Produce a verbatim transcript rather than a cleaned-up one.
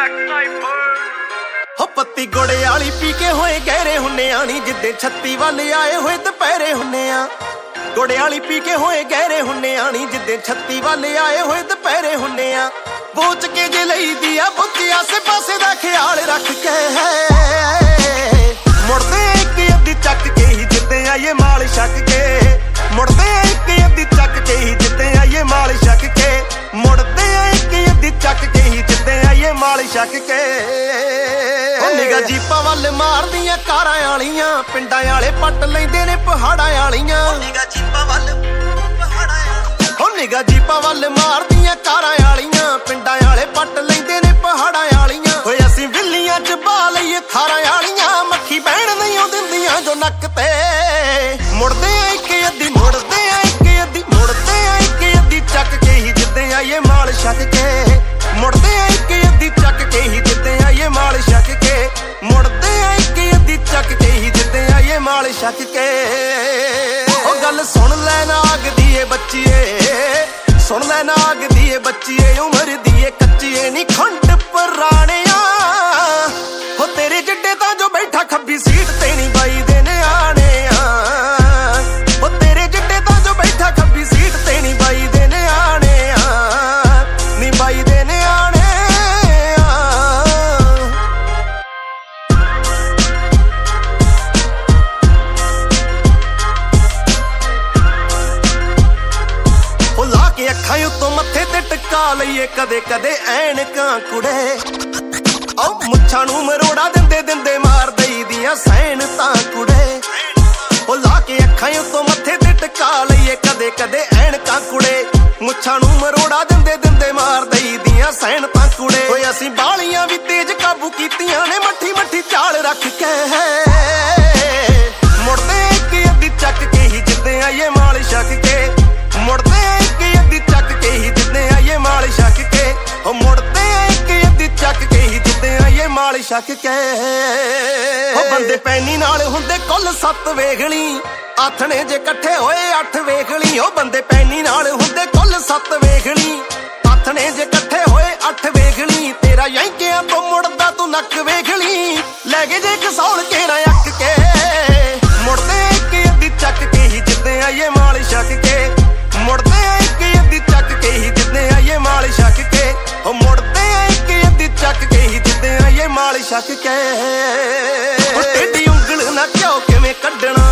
हो पत्ती गुड़े आली पी के होए गहरे हुन्ने आनी जिद्दे छत्ती वाले आए होए दुपहरे हुन्ने आ गुड़े आली पी के होए गहरे हुन्ने आनी जिद्दे छत्ती वाले आए होए दुपहरे हुन्ने आ बोच के जे लई दिया बुत्ती आसे पासे दा ख्याल रख के मुड़दे एक अद्धी चक के ही जिद्दे आइए माल छक के मुड़दे एक अद्धी चक के ही जिद्दे आइए माल छक के मुड़दे एक अद्धी चक के ही जिद्दे आइए माल छक के निगा जीपा वल मार दियां कारां आलियां पिंडां आले पट लैंदे ने पहाड़ां आलियां निगा जीपा वल पहाड़ां आलियां हो निगा जीपा वल मार दियां कारां आलियां पिंडां आले पट लैंदे ने पहाड़ां आलियां होए असीं विल्लियां च बा लईए थारां आलियां मक्खी बहण नहीं दिंदियां जो नक ते मुड़दे एक अद्धी मुड़दे एक अद्धी मुड़दे एक अद्धी चक के ही जिद्दे आइए माल छक के मुड़दे एक अद्धी चक के ही जिद्दे आइए माल छक के मुड़दे एक अद्धी चक के ही जिद्दे आइए माल छक के ओ गल सुन लै नाग दी ए बच्चीए सुन लै नाग दी ए बच्चीए उमर दी ए कच्चीए नी खंड पुराणिया हो तेरे जिड्डे तां जो बैठा खब्बी सीट ते नी बाई दे ने आने हो तेरे जिड्डे तां जो बैठा खब्बी सीट ते नी बाई दे ने आने नी बाई दे ने आने अखां उत्तों मत्थे ते टका लईए कदे कदे ऐनकां कुड़े ओ मुच्छां नूं मरोड़ा दिंदे दिंदे मार दई दियां सैन तां कुड़े ओ ला के अखां उत्तों मत्थे ते टका लईए कदे कदे ऐनकां कुड़े मुच्छां नूं मरोड़ा दिंदे दिंदे मार दई दियां सैन तां कुड़े ओए असीं बालियां भी तेज काबू कीतियां ने मट्ठी मट्ठी चाल रख के मुड़दे एक अद्धी चक के ही जिद्दे आइए माल छक के मुड़दे एक अद्धी चक के ही जिद्दे आइए माल छक के हो मुड़दे एक अद्धी चक के ही जिद्दे आइए माल छक के हो बंदे पैनी नाल हुंदे कुल सत्त वेखली आथणे जे इकट्ठे होए अठ वेखली हो बंदे पैनी नाल हुंदे कुल सत्त वेखली आथणे जे इकट्ठे होए अठ वेखली तेरा यंकियां तो मुड़दा तू नक वेखली लै गए जे कसौल के ना अक के मुड़दे एक अद्धी चक के ही जिद्दे आइए माल छक के मुड़दे एक अद्धी चक के ही जिद्दे आइए माल छक के हो मुड़दे एक अद्धी चक के ही जिद्दे आइए माल छक के टेढ़ी उंगल ना क्यों किवें कड्डना